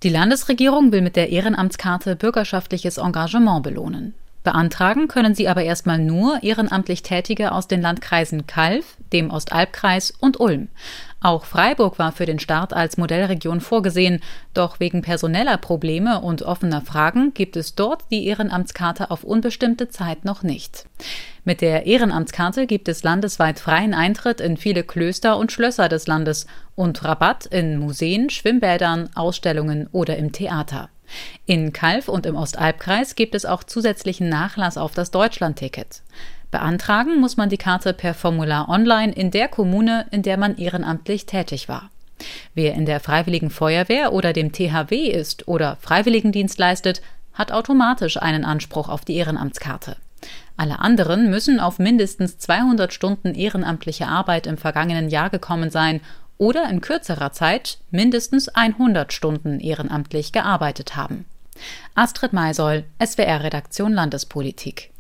Die Landesregierung will mit der Ehrenamtskarte bürgerschaftliches Engagement belohnen. Beantragen können sie aber erstmal nur ehrenamtlich Tätige aus den Landkreisen Calw, dem Ostalbkreis und Ulm. Auch Freiburg war für den Start als Modellregion vorgesehen, doch wegen personeller Probleme und offener Fragen gibt es dort die Ehrenamtskarte auf unbestimmte Zeit noch nicht. Mit der Ehrenamtskarte gibt es landesweit freien Eintritt in viele Klöster und Schlösser des Landes und Rabatt in Museen, Schwimmbädern, Ausstellungen oder im Theater. In Calw und im Ostalbkreis gibt es auch zusätzlichen Nachlass auf das Deutschlandticket. Beantragen muss man die Karte per Formular online in der Kommune, in der man ehrenamtlich tätig war. Wer in der Freiwilligen Feuerwehr oder dem THW ist oder Freiwilligendienst leistet, hat automatisch einen Anspruch auf die Ehrenamtskarte. Alle anderen müssen auf mindestens 200 Stunden ehrenamtliche Arbeit im vergangenen Jahr gekommen sein oder in kürzerer Zeit mindestens 100 Stunden ehrenamtlich gearbeitet haben. Astrid Maisoll, SWR-Redaktion Landespolitik.